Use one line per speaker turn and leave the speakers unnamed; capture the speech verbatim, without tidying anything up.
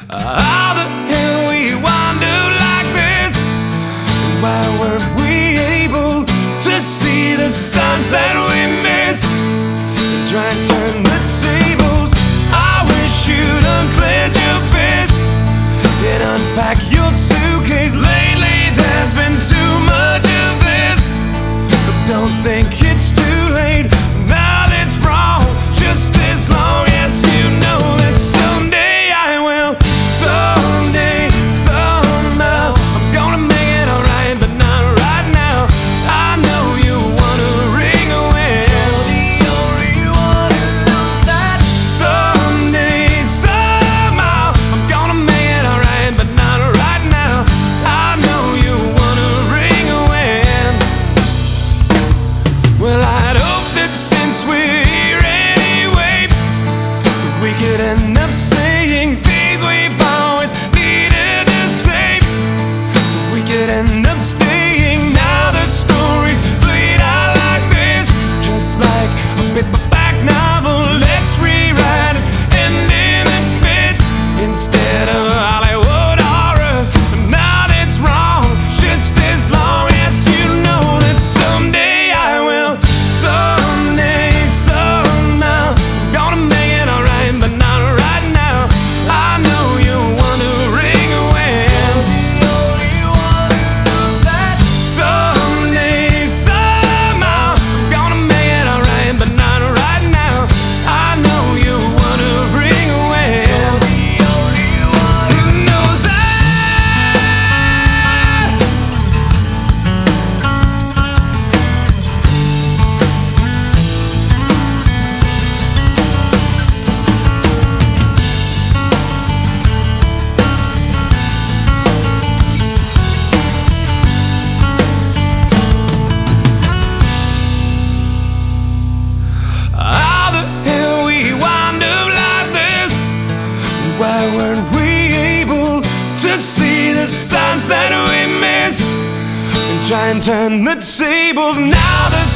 How the hell we wound up like this? Why weren't we able to see the signs that we missed? And try and turn the tables. I wish you'd unclench your fists and unpack your suitcase. Lately there's been too much of this, but don't think it's too late. Now that's wrong, just as long as you know that someday I will. Someday, somehow, I'm gonna make it alright, but not right now. I know you wanna ring away. The only one who knows that. Someday, somehow, I'm gonna make it alright, but not right now. I know you wanna ring away. Well, I'd hope that since we're here anyway, we could end up saying things we've always needed to say. So we could end up staying. Now the stories played out like this, just like a paperback novel. Let's rewrite it, ending in bits instead of Hollywood horror. Now that's wrong, just as long as you know that someday I will. Someday, somehow, I'm gonna make it alright, but not right now. I know you wanna ring away. The only one who knows that. Someday, somehow, I'm gonna make it alright, but not right now. I know you wanna ring away. The only one who knows that. How the hell we wound up like this? Why weren't we able to see the signs that we missed and try and turn the tables? Now the